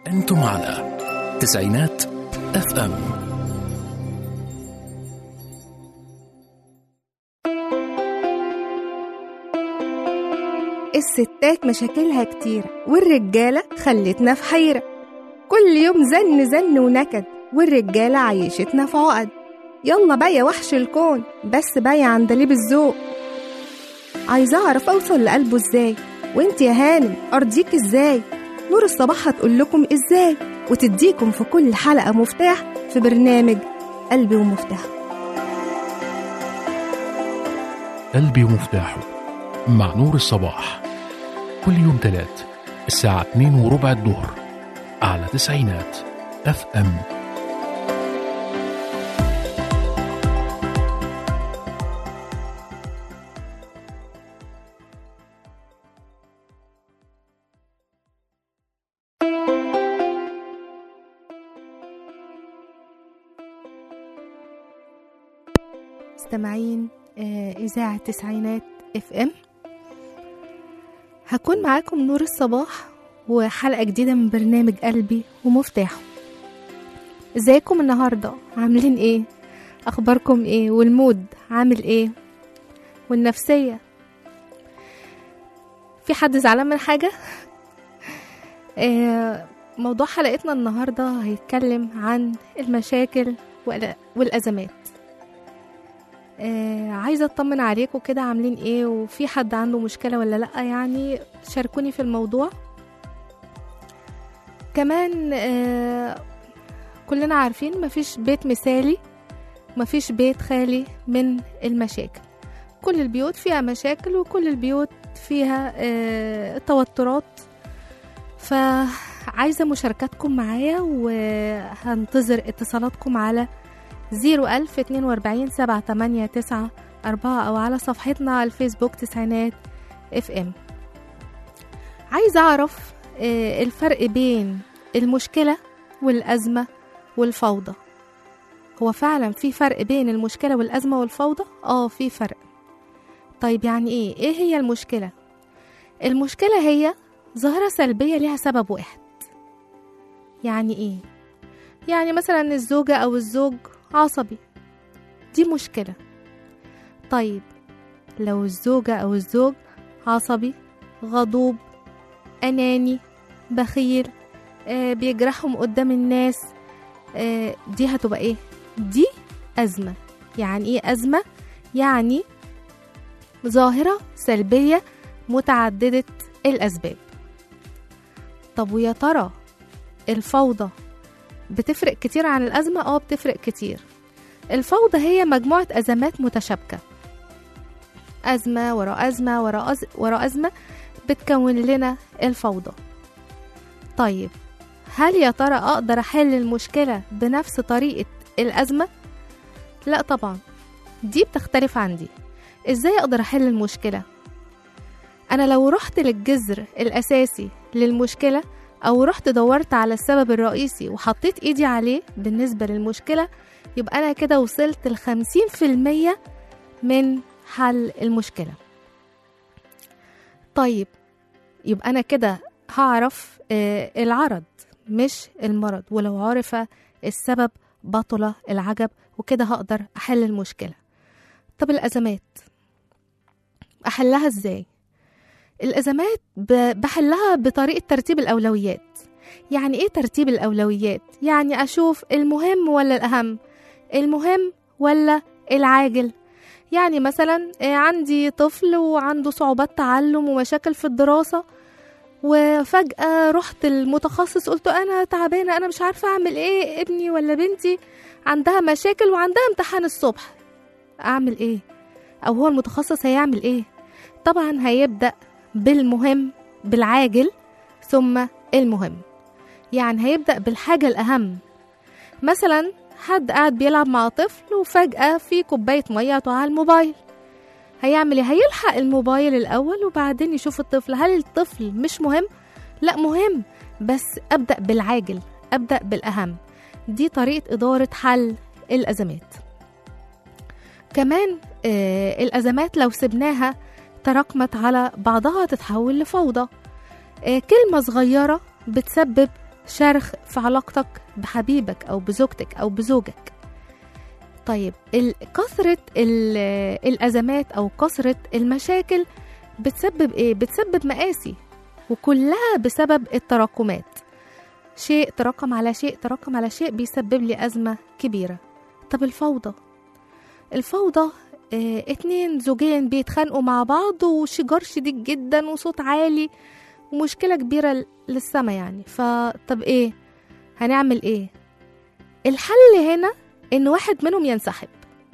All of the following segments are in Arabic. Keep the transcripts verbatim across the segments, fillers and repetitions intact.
أنتم على تسعينات اف ام. الستات مشاكلها كتير والرجالة خلتنا في حيرة، كل يوم زن زن ونكد والرجالة عيشتنا في عقد. يلا بقى يا وحش الكون، بس بقى يا عندليب الذوق. عايزة أعرف أوصل لقلبه إزاي، وإنت يا هانم أرضيك إزاي؟ نور الصباح هتقول لكم إزاي، وتديكم في كل حلقة مفتاح في برنامج قلبي ومفتاحه. قلبي ومفتاحه مع نور الصباح، كل يوم تلات الساعة اتنين وربع الظهر على تسعينات اف ام. مستمعين إذاعة تسعينات اف ام، هكون معاكم نور الصباح وحلقة جديدة من برنامج قلبي ومفتاحه. ازيكم النهاردة؟ عاملين ايه؟ اخباركم ايه؟ والمود عامل ايه؟ والنفسية؟ في حد زعلان من حاجة؟ موضوع حلقتنا النهاردة هيتكلم عن المشاكل والأزمات. آه عايزة اطمن عليكم كده، عاملين ايه؟ وفي حد عنده مشكلة ولا لأ؟ يعني شاركوني في الموضوع. كمان آه كلنا عارفين مفيش بيت مثالي، مفيش بيت خالي من المشاكل. كل البيوت فيها مشاكل وكل البيوت فيها آه توترات. فعايزة مشاركاتكم معايا، وهنتظر اتصالاتكم على زيرو ألف اتنين واربعين سبعة تمانية تسعة أربعة أو على صفحتنا على الفيسبوك تسعينات اف ام. عايز أعرف الفرق بين المشكلة والأزمة والفوضى. هو فعلا في فرق بين المشكلة والأزمة والفوضى؟ آه في فرق. طيب يعني إيه؟ إيه هي المشكلة؟ المشكلة هي ظاهرة سلبية لها سبب واحد. يعني إيه؟ يعني مثلا الزوجة أو الزوج عصبي، دي مشكلة. طيب لو الزوجة أو الزوج عصبي، غضوب، أناني، بخيل، آه بيجرحهم قدام الناس، آه دي هتبقى إيه؟ دي أزمة. يعني إيه أزمة؟ يعني ظاهرة سلبية متعددة الأسباب. طب ويا ترى الفوضى بتفرق كتير عن الأزمة؟ اه بتفرق كتير. الفوضى هي مجموعة أزمات متشابكة، أزمة وراء أزمة وراء أز... وراء أزمة بتكون لنا الفوضى. طيب هل يا ترى أقدر أحل المشكلة بنفس طريقة الأزمة؟ لا طبعا، دي بتختلف عندي. إزاي أقدر أحل المشكلة؟ أنا لو رحت للجذر الأساسي للمشكلة، أو رحت دورت على السبب الرئيسي وحطيت إيدي عليه بالنسبة للمشكلة، يبقى أنا كده وصلت لخمسين في المية من حل المشكلة. طيب يبقى أنا كده هعرف آه العرض مش المرض، ولو عرف السبب بطل العجب، وكده هقدر أحل المشكلة. طب الأزمات أحلها إزاي؟ الأزمات بحلها بطريقة ترتيب الأولويات. يعني إيه ترتيب الأولويات؟ يعني أشوف المهم ولا الأهم، المهم ولا العاجل. يعني مثلا عندي طفل وعنده صعوبات تعلم ومشاكل في الدراسة، وفجأة رحت المتخصص قلت أنا تعبانة، أنا مش عارفة أعمل إيه، ابني ولا بنتي عندها مشاكل وعندها امتحان الصبح، أعمل إيه؟ أو هو المتخصص هيعمل إيه؟ طبعا هيبدأ بالمهم بالعاجل ثم المهم. يعني هيبدأ بالحاجة الأهم. مثلا حد قاعد بيلعب مع طفل وفجأة في كوباية مية تقع على الموبايل، هيعمل ايه؟ هيلحق الموبايل الأول وبعدين يشوف الطفل. هل الطفل مش مهم؟ لا مهم، بس أبدأ بالعاجل، أبدأ بالأهم. دي طريقة إدارة حل الأزمات. كمان آه الأزمات لو سبناها تراكمت على بعضها تتحول لفوضى. آه كلمة صغيرة بتسبب شرخ في علاقتك بحبيبك أو بزوجتك أو بزوجك. طيب كثرة الأزمات أو كثرة المشاكل بتسبب إيه؟ بتسبب مآسي، وكلها بسبب التراكمات. شيء تراكم على شيء تراكم على شيء بيسبب لي أزمة كبيرة. طب الفوضى الفوضى اه اتنين زوجين بيتخانقوا مع بعض وشجار شديد جدا وصوت عالي ومشكلة كبيرة للسما يعني. فطب ايه هنعمل ايه؟ الحل هنا ان واحد منهم ينسحب.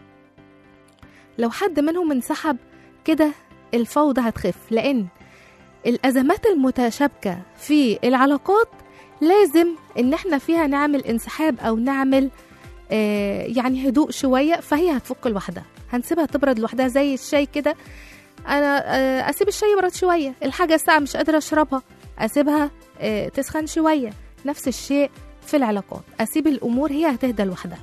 لو حد منهم انسحب كده الفوضى هتخف، لان الازمات المتشابكة في العلاقات لازم ان احنا فيها نعمل انسحاب او نعمل آه يعني هدوء شوية، فهي هتفك لوحدها، هنسيبها تبرد لوحدها زي الشاي كده. انا آه اسيب الشاي يبرد شوية، الحاجة الساعة مش قادرة اشربها اسيبها آه تسخن شوية. نفس الشيء في العلاقات، اسيب الامور هي هتهدى لوحدها.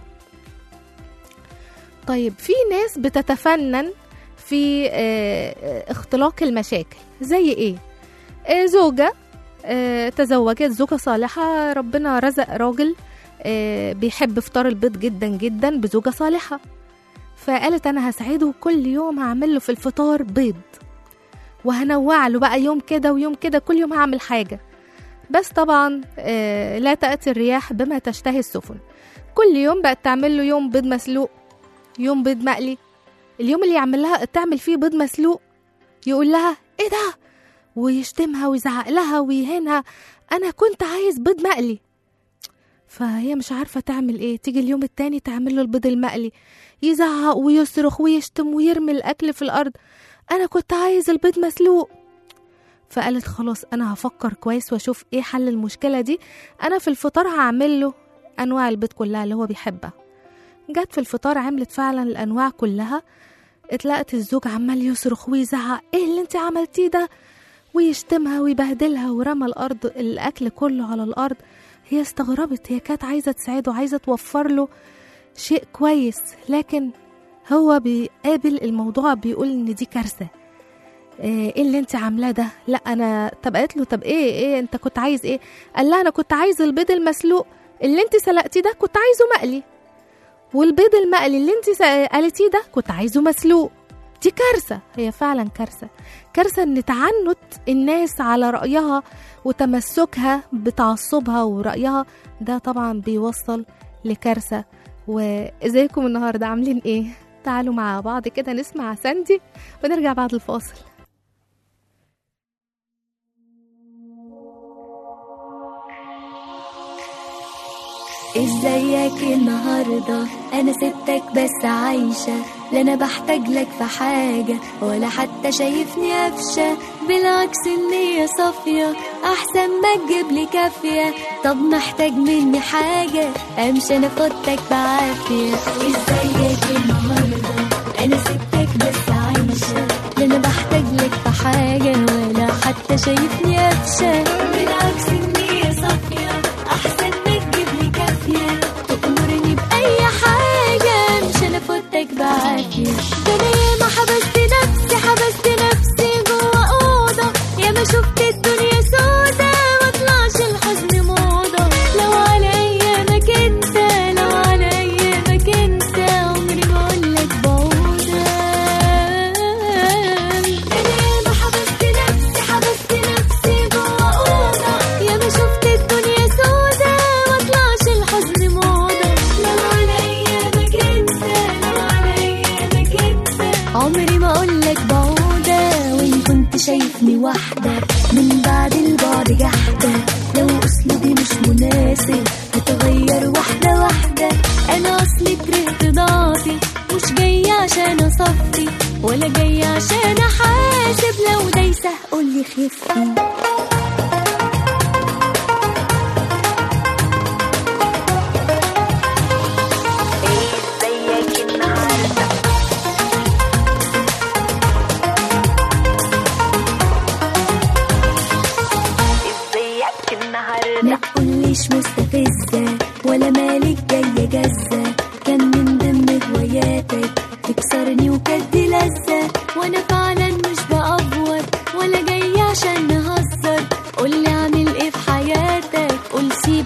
طيب في ناس بتتفنن في آه اختلاق المشاكل. زي ايه؟ آه زوجة آه تزوجت، زوجة صالحة، ربنا رزق راجل آه بيحب فطار البيض جدا جدا بزوجة صالحة، فقالت انا هساعده كل يوم، هعمل له في الفطار بيض وهنوع له بقى يوم كده ويوم كده، كل يوم هعمل حاجة. بس طبعا آه لا تأتي الرياح بما تشتهي السفن. كل يوم بقت تعمل له يوم بيض مسلوق، يوم بيض مقلي. اليوم اللي يعمل لها تعمل فيه بيض مسلوق يقول لها ايه ده، ويشتمها ويزعق لها ويهينها، انا كنت عايز بيض مقلي. فهي مش عارفة تعمل ايه. تيجي اليوم التاني تعمل له البيض المقلي، يزعق ويصرخ ويشتم ويرمي الاكل في الارض، انا كنت عايز البيض مسلوق. فقالت خلاص انا هفكر كويس واشوف ايه حل المشكلة دي. انا في الفطار هعمل له انواع البيض كلها اللي هو بيحبها. جت في الفطار عملت فعلا الانواع كلها. اتلقت الزوج عمال يصرخ ويزعق، ايه اللي انت عملتيه ده، ويشتمها ويبهدلها ورمى الارض الاكل كله على الارض. هي استغربت، هي كانت عايزه تساعده، عايزه توفر له شيء كويس، لكن هو بيقابل الموضوع بيقول ان دي كارثه. ايه اللي انت عاملاه ده؟ لا انا. طب قالت له طب ايه ايه انت كنت عايز ايه؟ قال لها انا كنت عايز البيض المسلوق اللي انت سلقتيه ده كنت عايزه مقلي، والبيض المقلي اللي انت قالتيه ده كنت عايزه مسلوق. دي كارثة. هي فعلا كارثة. كارثة ان تعنت الناس على رأيها وتمسكها بتعصبها ورأيها، ده طبعا بيوصل لكارثة. وازيكم النهاردة عاملين ايه؟ تعالوا مع بعض كده نسمع ساندي ونرجع بعد الفاصل. ازيك النهاردة؟ انا ستك بس عايشة، لا انا بحتاج لك في حاجة ولا حتى شايفني قفشة، بالعكس النية صافية احسن ما تجيب لي كافية. طب محتاج مني حاجة امشي انا فوتك بعافية. ازيك النهاردة؟ انا ستك بس عايشة، لا انا بحتاج لك في حاجة ولا حتى شايفني قفشة، بالعكس النية صافية احسن ما تجيب لي كافية. تأمرني بأي حاجة مش انا فوتك بعافية. ده انا ياما حبست نفسي حبست نفسي جوا أوضة، ياما شفت الدنيا سودا مطلعش الحزن موضة. لو على ايامك انت لو على ايامك انت عمري ما اقولك بعودة. ده انا ياما حبست نفسي حبست نفسي جوا أوضة، ياما شفت الدنيا سودا مطلعش الحزن موضة. لو على ايامك انت لو على ايامك انت عمري ما اقولك بعودة. وان كنت شايفني واحدة من بعد البعد جحدة، لو اسلوبي مش مناسب هتغير واحدة واحدة. انا اصلي كرهت ضعفي، مش جاية عشان اصفي ولا جاية عشان احاسب. لو دايسة قولي خفي. ما تقوليش مستفزة ولا مالك جاية جزة، كان من ضمن هواياتك تكسرني وكدي لذة. وانا فعلا مش بأفور ولا جاية عشان نهزر، قولي اعمل ايه في حياتك، قول سيب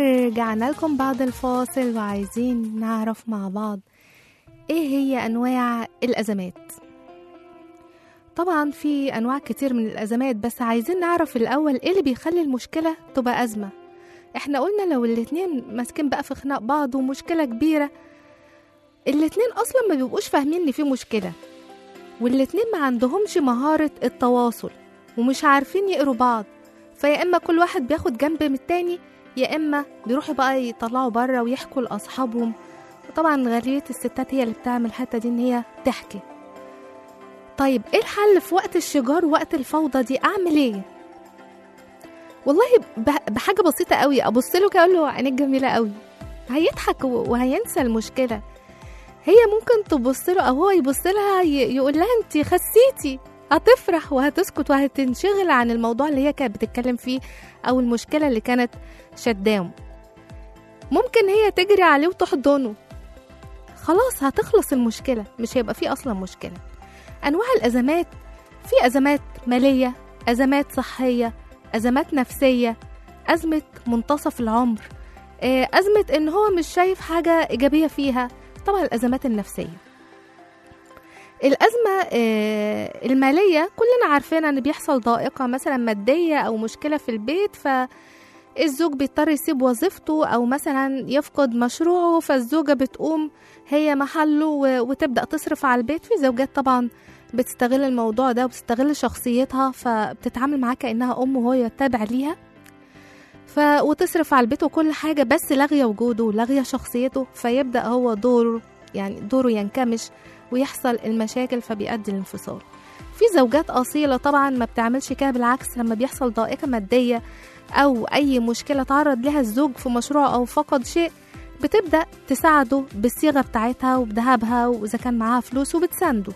ورجعنا لكم بعد الفاصل وعايزين نعرف مع بعض ايه هي انواع الازمات. طبعا في انواع كتير من الازمات، بس عايزين نعرف الاول ايه اللي بيخلي المشكلة تبقى ازمة. احنا قلنا لو الاتنين ماسكين بقى في خناق بعض ومشكلة كبيرة، الاتنين اصلا ما بيبقوش فاهمين ان في مشكلة، والاتنين ما عندهمش مهارة التواصل ومش عارفين يقروا بعض، فيا اما كل واحد بياخد جنب من التاني، يا اما بيروحوا بقى يطلعوا بره ويحكوا لاصحابهم. وطبعا غالية الستات هي اللي بتعمل الحته دي، ان هي تحكي. طيب ايه الحل في وقت الشجار وقت الفوضى دي؟ اعمل ايه؟ والله بحاجه بسيطه قوي، ابص له كده اقول له عينيك جميله قوي، هيضحك وهينسى المشكله. هي ممكن تبص له او هو يبص لها يقول لها انت خسيتي، هتفرح وهتسكت وهتنشغل عن الموضوع اللي هي كانت بتتكلم فيه او المشكله اللي كانت شدام. ممكن هي تجري عليه وتحضنه، خلاص هتخلص المشكله، مش هيبقى فيه اصلا مشكله. انواع الازمات، في ازمات ماليه، ازمات صحيه، ازمات نفسيه، ازمه منتصف العمر، ازمه ان هو مش شايف حاجه ايجابيه فيها. طبعا الازمات النفسيه. الأزمة المالية كلنا عارفين أن بيحصل ضائقة مثلا مادية أو مشكلة في البيت، فالزوج بيضطر يسيب وظيفته أو مثلا يفقد مشروعه، فالزوجة بتقوم هي محله وتبدأ تصرف على البيت. في زوجات طبعا بتستغل الموضوع ده وبتستغل شخصيتها، فبتتعامل معاه كأنها أم وهو يتابع ليها، ف... وتصرف على البيت وكل حاجة، بس لاغية وجوده ولاغية شخصيته، فيبدأ هو دوره يعني دوره ينكمش ويحصل المشاكل، فبيؤدي الانفصال. في زوجات أصيلة طبعا ما بتعملش كده، بالعكس لما بيحصل ضائقة مادية أو أي مشكلة تعرض لها الزوج في مشروع أو فقد شيء، بتبدأ تساعده بالصيغة بتاعتها وبذهبها وإذا كان معاها فلوس وبتسانده.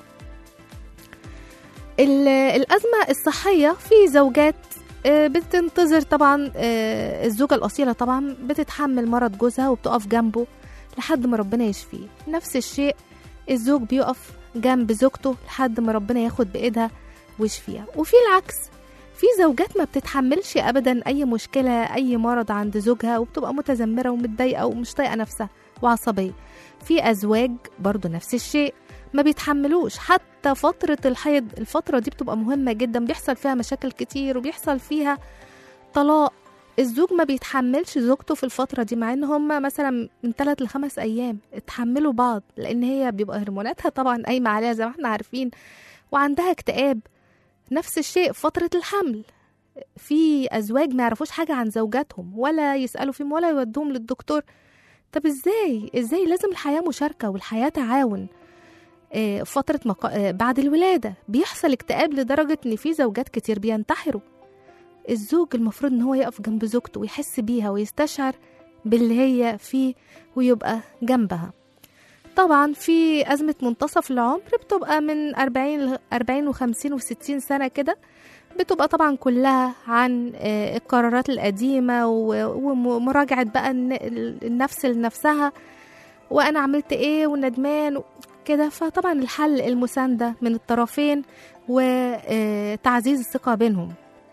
الأزمة الصحية، في زوجات بتنتظر طبعا، الزوجة الأصيلة طبعا بتتحمل مرض جوزها وبتقف جنبه لحد ما ربنا يشفيه. نفس الشيء الزوج بيقف جنب زوجته لحد ما ربنا ياخد بإيدها ويشفيها. وفي العكس، في زوجات ما بتتحملش أبدا أي مشكلة، أي مرض عند زوجها، وبتبقى متذمرة ومتضايقة ومش طايقة نفسها وعصبية. في أزواج برضو نفس الشيء، ما بيتحملوش حتى فترة الحيض. الفترة دي بتبقى مهمة جدا، بيحصل فيها مشاكل كتير وبيحصل فيها طلاق. الزوج ما بيتحملش زوجته في الفترة دي، مع ان هم مثلا من ثلاث لخمس ايام اتحملوا بعض، لان هي بيبقى هرموناتها طبعا قايمة عليها زي ما احنا عارفين، وعندها اكتئاب. نفس الشيء فترة الحمل، في ازواج ما يعرفوش حاجة عن زوجاتهم ولا يسألوا فيهم ولا يودوهم للدكتور. طب ازاي ازاي لازم الحياة مشاركة والحياة تعاون. فترة مق... بعد الولادة بيحصل اكتئاب لدرجة ان في زوجات كتير بينتحروا. الزوج المفروض ان هو يقف جنب زوجته ويحس بيها ويستشعر باللي هي فيه ويبقى جنبها. طبعا في أزمة منتصف العمر بتبقى من أربعين وخمسين وستين سنة كده، بتبقى طبعا كلها عن القرارات القديمة ومراجعة بقى النفس لنفسها، وأنا عملت إيه وندمان كده. فطبعا الحل المساندة من الطرفين وتعزيز الثقة بينهم.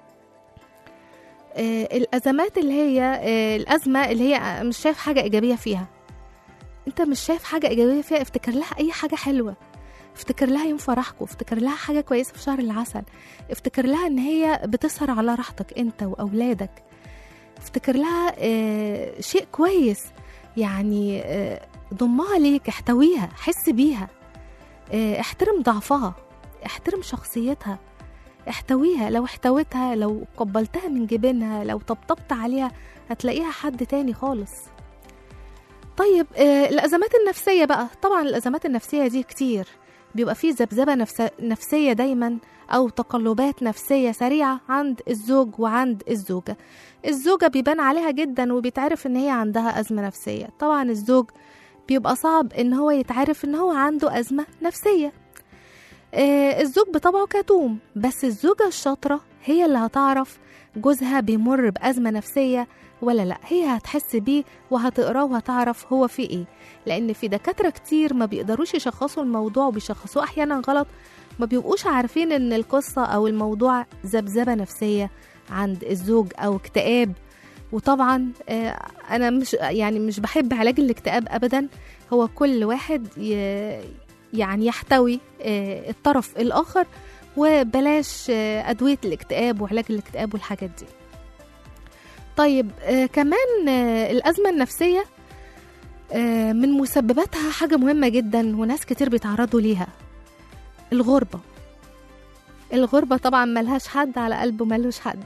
الأزمات اللي هي الأزمة اللي هي مش شايف حاجة إيجابية فيها، أنت مش شايف حاجة إيجابية فيها، افتكر لها أي حاجة حلوة، افتكر لها يوم فرحكم، افتكر لها حاجة كويسة في شهر العسل، افتكر لها إن هي بتسهر على راحتك أنت وأولادك، افتكر لها اه شيء كويس يعني، اه ضمها ليك، احتويها، حس بيها، اه احترم ضعفها، احترم شخصيتها، احتويها. لو احتويتها، لو قبلتها من جبينها، لو طبطبت عليها، هتلاقيها حد تاني خالص. طيب آه الأزمات النفسية بقى، طبعا الأزمات النفسية دي كتير، بيبقى فيه ذبذبة نفس نفسية دايما أو تقلبات نفسية سريعة عند الزوج وعند الزوجة. الزوجة بيبان عليها جدا وبيتعرف ان هي عندها أزمة نفسية. طبعا الزوج بيبقى صعب ان هو يتعرف ان هو عنده أزمة نفسية. آه الزوج بطبعه كتوم، بس الزوجة الشاطرة هي اللي هتعرف جوزها بيمر بأزمة نفسية ولا لا، هي هتحس بيه وهتقراه وهتعرف هو فيه ايه. لان في دكاترة كتير ما بيقدروش يشخصوا الموضوع وبيشخصوه احيانا غلط، ما بيبقوش عارفين ان القصة او الموضوع ذبذبة نفسية عند الزوج او اكتئاب وطبعا انا مش يعني مش بحب علاج الاكتئاب ابدا. هو كل واحد يعني يحتوي الطرف الاخر، وبلاش ادويه الاكتئاب وعلاج الاكتئاب والحاجات دي. طيب كمان الازمه النفسيه من مسبباتها حاجه مهمه جدا وناس كتير بيتعرضوا ليها، الغربه. الغربه طبعا ملهاش حد على قلبه، ملوش حد.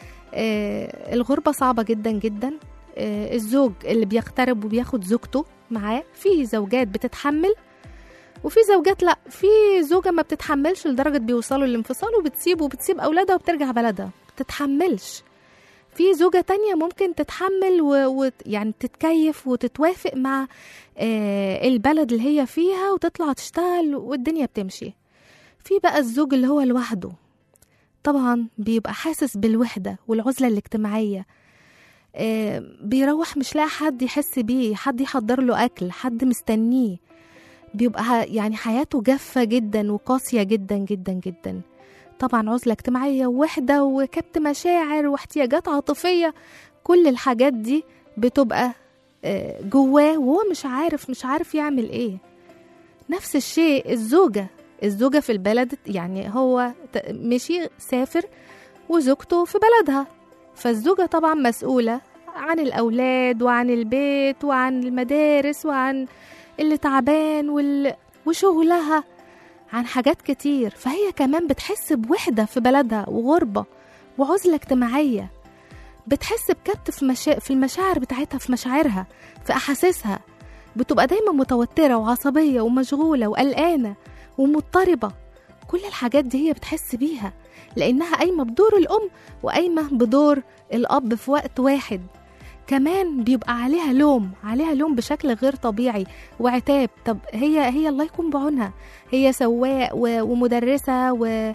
آه الغربة صعبة جدا جدا. آه الزوج اللي بيغترب وبياخد زوجته معاه، في زوجات بتتحمل وفي زوجات لا، في زوجة ما بتتحملش لدرجة بيوصلوا للانفصال وبتسيب وبتسيب أولادها وبترجع بلدها، بتتحملش. في زوجة تانية ممكن تتحمل ويعني تتكيف وتتوافق مع آه البلد اللي هي فيها وتطلع تشتغل والدنيا بتمشي. في بقى الزوج اللي هو لوحده، طبعا بيبقى حاسس بالوحدة والعزلة الاجتماعية. آه بيروح مش لاقي حد يحس بيه، حد يحضر له أكل، حد مستنيه. بيبقى يعني حياته جافة جدا وقاسية جدا جدا جدا. طبعا عزلة اجتماعية ووحدة وكبت مشاعر واحتياجات عاطفية، كل الحاجات دي بتبقى آه جواه وهو مش عارف مش عارف يعمل ايه. نفس الشيء الزوجة الزوجة في البلد، يعني هو مشي سافر وزوجته في بلدها، فالزوجة طبعا مسؤولة عن الأولاد وعن البيت وعن المدارس وعن اللي تعبان وال... وشغلها، عن حاجات كتير. فهي كمان بتحس بوحدة في بلدها وغربة وعزلة اجتماعية، بتحس بكبت في, مشا... في المشاعر بتاعتها، في مشاعرها، في أحاسيسها. بتبقى دايما متوترة وعصبية ومشغولة وقلقانة ومضطربة. كل الحاجات دي هي بتحس بيها لأنها قايمة بدور الأم وقايمة بدور الأب في وقت واحد. كمان بيبقى عليها لوم عليها لوم بشكل غير طبيعي وعتاب. طب هي هي الله يكون بعونها، هي سواق ومدرسة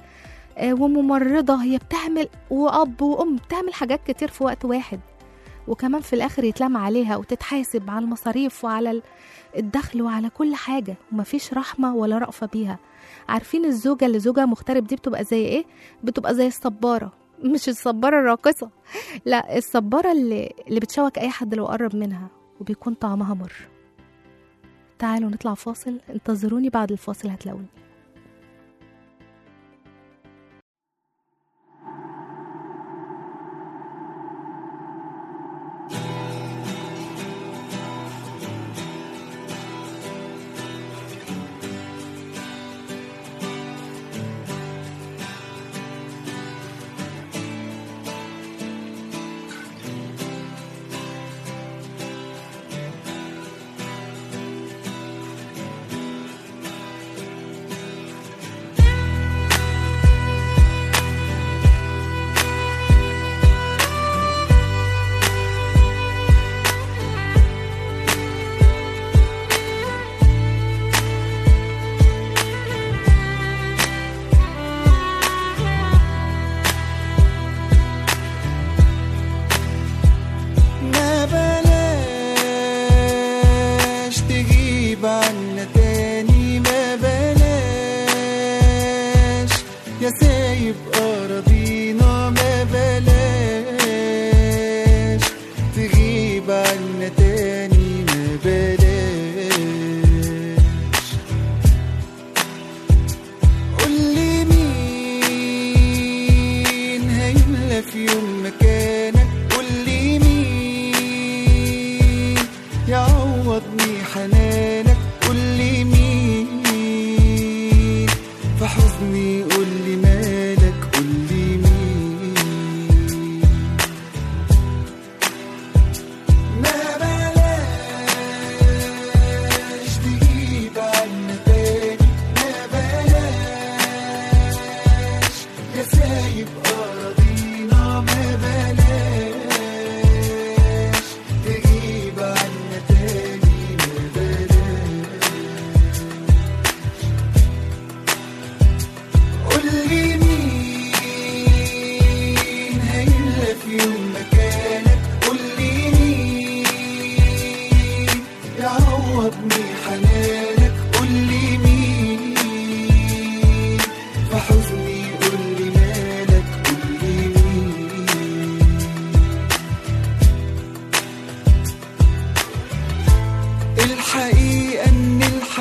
وممرضة، هي بتعمل وأب وأم بتعمل حاجات كتير في وقت واحد، وكمان في الآخر يتلام عليها وتتحاسب على المصاريف وعلى الدخل وعلى كل حاجة، ومفيش رحمة ولا رأفة بيها. عارفين الزوجة اللي زوجها مغترب دي بتبقى زي ايه؟ بتبقى زي الصبارة، مش الصبارة الراقصة، لا، الصبارة اللي, اللي بتشوك اي حد لو قرب منها وبيكون طعمها مر. تعالوا نطلع فاصل، انتظروني بعد الفاصل هتلاقوني.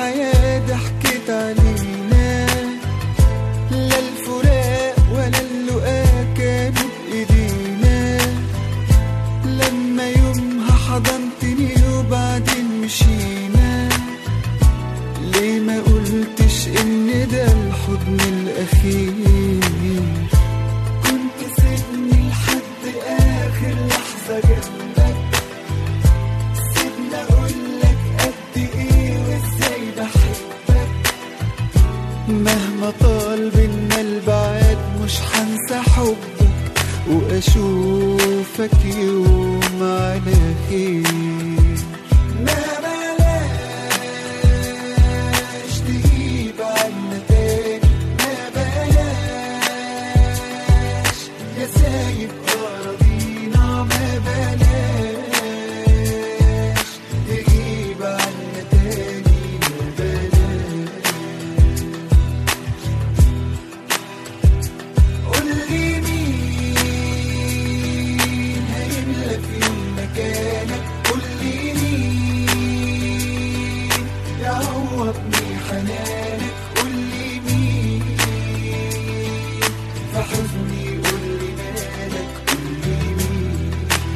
الحياة ضحكت علينا، لا الفراق ولا اللقاء كانوا بإيدينا. لما يومها حضنتني وبعدين مشينا، ليه ما قلتش إن ده الحضن الأخير؟ كنت سيبني لحد آخر لحظة جنبك، سيبني أقولك قد إيه وإزاي بحبك. مهما طال بينا البعاد مش هنسى حبك، وأشوفك يوم على خير. ما بلاش تغيب عنا تاني، ما بلاش يا سايب أراضينا، ما بلاش تغيب عنا تاني، ما بلاش. قولي مين هيملى في يوم مكانك، قولي مين يعوضني حنانك، قولي مين في حزني، قولي مالك، قولي مين.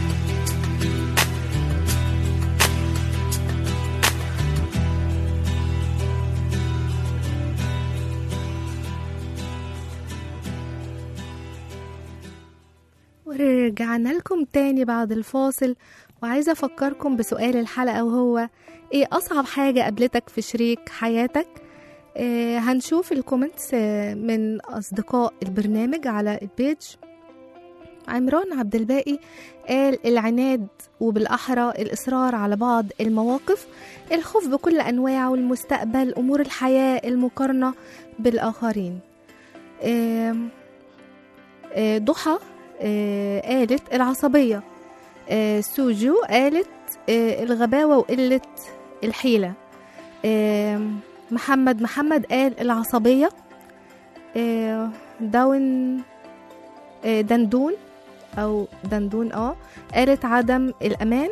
ورجعنا لكم تاني بعد الفاصل، وعايزة أفكركم بسؤال الحلقة، وهو إيه أصعب حاجة قابلتك في شريك حياتك؟ آه هنشوف الكومنتس آه من أصدقاء البرنامج على البيج. عمران عبد الباقي قال العناد، وبالأحرى الإصرار على بعض المواقف، الخوف بكل أنواعه، المستقبل، أمور الحياة، المقارنة بالآخرين. آه آه ضحى آه قالت العصبية. آه سوجو قالت آه الغباوة وقلة الحيلة. آه محمد محمد قال العصبية. آه داون آه دندون أو دندون اه قالت عدم الأمان.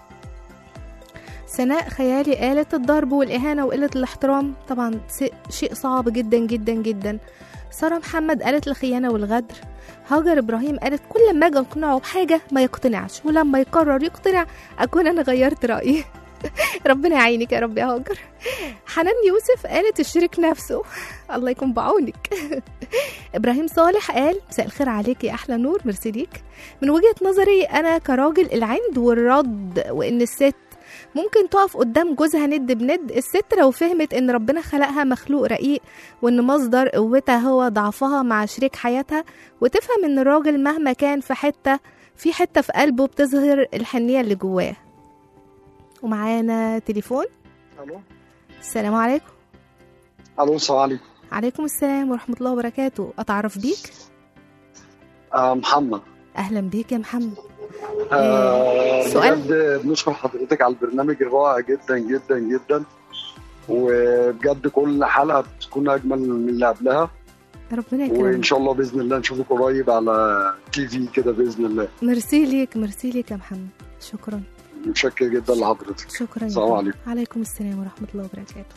سناء خيالي قالت الضرب والإهانة وقلة الاحترام، طبعا شيء صعب جدا جدا جدا. سارة محمد قالت الخيانة والغدر. هاجر إبراهيم قالت كل ما أجي أقنعه بحاجة ما يقتنعش، ولما يقرر يقتنع أكون أنا غيرت رأيي. ربنا يعينك يا رب يا هاجر. حنان يوسف قالت الشريك نفسه. الله يكون بعونك. إبراهيم صالح قال مساء الخير عليك يا أحلى نور، ميرسي ليك. من وجهة نظري أنا كراجل العند والرد، وإن الست ممكن تقف قدام جوزها ند بند. الست لو فهمت ان ربنا خلقها مخلوق رقيق، وان مصدر قوتها هو ضعفها مع شريك حياتها، وتفهم ان الراجل مهما كان في حتة في حتة في قلبه بتظهر الحنية اللي جواه. ومعانا تليفون. الو السلام عليكم. الو السلام عليكم. عليكم السلام ورحمة الله وبركاته. اتعرف بيك؟ آه محمد. اهلا بيك يا محمد. آه سؤال. بجد بنشكر حضرتك على البرنامج الرائع جدا جدا جدا، وبجد كل حلقه بتكون اجمل من اللي قبلها. ربنا يكرمك، وان شاء الله باذن الله نشوفك قريب على تي في كده باذن الله. ميرسي ليك ميرسي ليك يا محمد، شكرا. متشكر جدا لحضرتك. شكرا. السلام عليكم. عليكم السلام ورحمة الله وبركاته.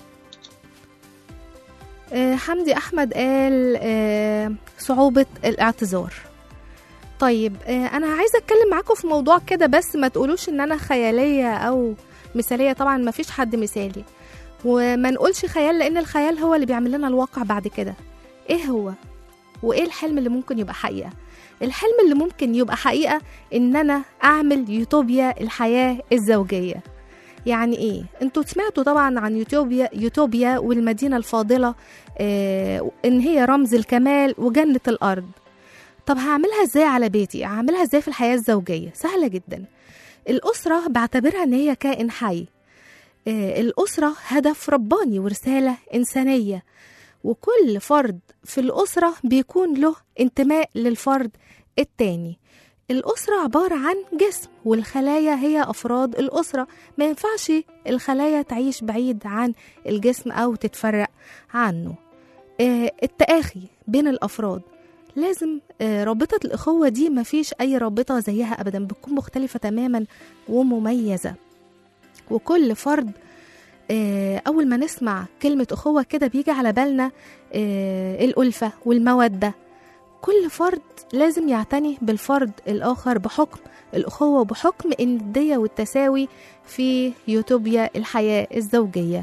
آه حمدي أحمد قال آه صعوبة الاعتذار. طيب آه أنا عايزة أتكلم معاكم في موضوع كده، بس ما تقولوش إن أنا خيالية أو مثالية، طبعا ما فيش حد مثالي، وما نقولش خيال، لأن الخيال هو اللي بيعمل لنا الواقع بعد كده. إيه هو وإيه الحلم اللي ممكن يبقى حقيقة؟ الحلم اللي ممكن يبقى حقيقة إن أنا أعمل يوتوبيا الحياة الزوجية. يعني إيه؟ أنتوا سمعتوا طبعا عن يوتوبيا يوتوبيا والمدينة الفاضلة، آه إن هي رمز الكمال وجنة الأرض. طب هعملها إزاي على بيتي؟ هعملها إزاي في الحياة الزوجية؟ سهلة جدا. الأسرة بعتبرها إن هي كائن حي. آه الأسرة هدف رباني ورسالة إنسانية، وكل فرد في الأسرة بيكون له انتماء للفرد التاني. الأسرة عبارة عن جسم، والخلايا هي أفراد الأسرة. ما ينفعش الخلايا تعيش بعيد عن الجسم أو تتفرق عنه. آه التآخي بين الأفراد لازم. آه رابطة الأخوة دي مفيش أي رابطة زيها أبدا، بتكون مختلفة تماما ومميزة، وكل فرد آه، أول ما نسمع كلمة أخوة كده بيجي على بالنا آه، الألفة والمودة. كل فرد لازم يعتني بالفرد الآخر بحكم الأخوة وبحكم الندية والتساوي في يوتوبيا الحياة الزوجية.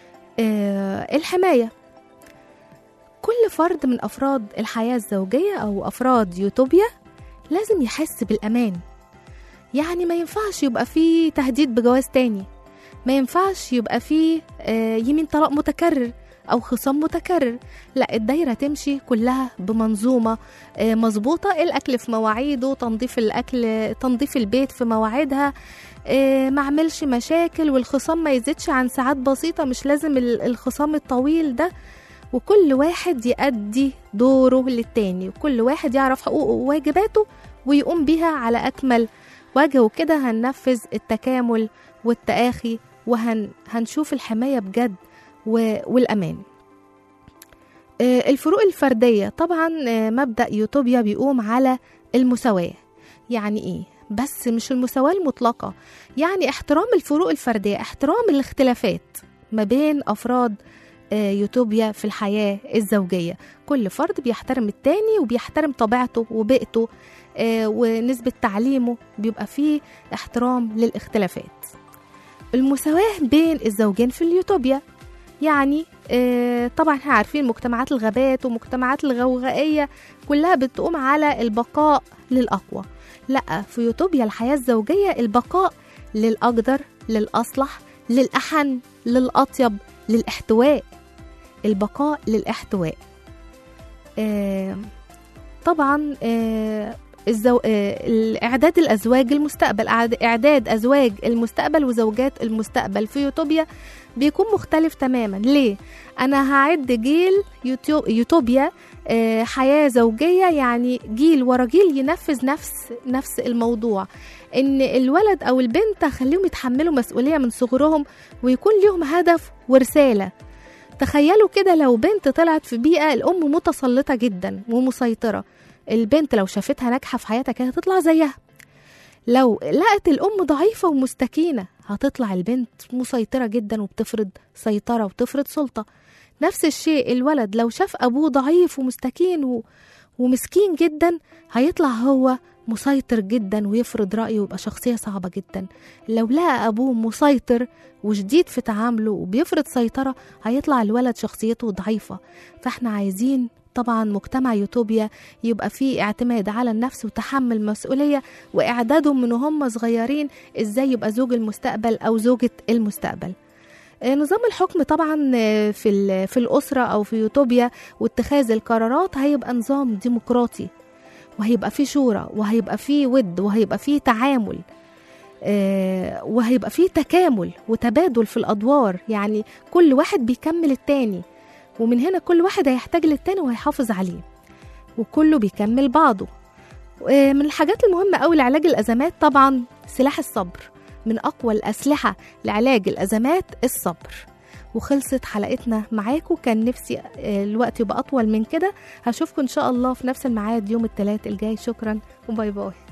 آه، الحماية، كل فرد من أفراد الحياة الزوجية أو أفراد يوتوبيا لازم يحس بالأمان. يعني ما ينفعش يبقى فيه تهديد بجواز تاني، ما ينفعش يبقى فيه آه، يمين طلاق متكرر أو خصام متكرر. لا، الدايرة تمشي كلها بمنظومة آه، مظبوطة، الأكل في مواعيده، تنظيف الأكل، تنظيف البيت في مواعيدها، آه، ما عملش مشاكل، والخصام ما يزيدش عن ساعات بسيطة، مش لازم ال- الخصام الطويل ده. وكل واحد يأدي دوره للتاني، وكل واحد يعرف حقوقه وواجباته ويقوم بيها على أكمل وجه. وكده هننفذ التكامل والتآخي، وهنشوف الحماية بجد والأمان. الفروق الفردية، طبعا مبدأ يوتوبيا بيقوم على المساواة. يعني إيه؟ بس مش المساواة المطلقة، يعني احترام الفروق الفردية، احترام الاختلافات ما بين أفراد يوتوبيا في الحياة الزوجية. كل فرد بيحترم التاني وبيحترم طبيعته وبيئته ونسبة تعليمه، بيبقى فيه احترام للاختلافات. المساواة بين الزوجين في اليوتوبيا، يعني طبعا احنا عارفين مجتمعات الغابات ومجتمعات الغوغائية كلها بتقوم على البقاء للأقوى. لا، في يوتوبيا الحياة الزوجية البقاء للأقدر، للأصلح، للأحن، للأطيب، للاحتواء. البقاء للاحتواء. آه طبعا آه الزو... آه إعداد الأزواج المستقبل، إعداد أزواج المستقبل وزوجات المستقبل في يوتوبيا بيكون مختلف تماما. ليه؟ أنا هعد جيل يوتيو... يوتوبيا آه حياة زوجية، يعني جيل ورا جيل ينفذ نفس نفس الموضوع، إن الولد أو البنت هخليهم يتحملوا مسؤولية من صغرهم ويكون لهم هدف ورسالة. تخيلوا كده لو بنت طلعت في بيئة الأم متسلطة جدا ومسيطرة، البنت لو شافتها ناجحة في حياتها كانت هتطلع زيها. لو لقت الأم ضعيفة ومستكينة هتطلع البنت مسيطرة جدا وبتفرض سيطرة وبتفرض سلطة. نفس الشيء الولد لو شاف أبوه ضعيف ومستكين و... ومسكين جدا هيطلع هو مسيطر جدا ويفرض رأيه ويبقى شخصية صعبة جدا. لو لقى أبوه مسيطر وشديد في تعامله وبيفرض سيطرة هيطلع الولد شخصيته ضعيفة. فاحنا عايزين طبعا مجتمع يوتوبيا يبقى فيه اعتماد على النفس وتحمل مسؤولية، وإعدادهم من هم صغيرين إزاي يبقى زوج المستقبل أو زوجة المستقبل. نظام الحكم طبعا في في الأسرة أو في يوتوبيا واتخاذ القرارات هيبقى نظام ديمقراطي، وهيبقى فيه شورى، وهيبقى فيه ود، وهيبقى فيه تعامل، وهيبقى فيه تكامل وتبادل في الأدوار. يعني كل واحد بيكمل التاني، ومن هنا كل واحد هيحتاج للتاني وهيحافظ عليه، وكله بيكمل بعضه. من الحاجات المهمة أوي لعلاج الأزمات طبعا سلاح الصبر، من أقوى الأسلحة لعلاج الأزمات الصبر. وخلصت حلقتنا معاكم، كان نفسي الوقت يبقى أطول من كده. هشوفكم إن شاء الله في نفس الميعاد يوم الثلاث الجاي. شكرا وباي باي.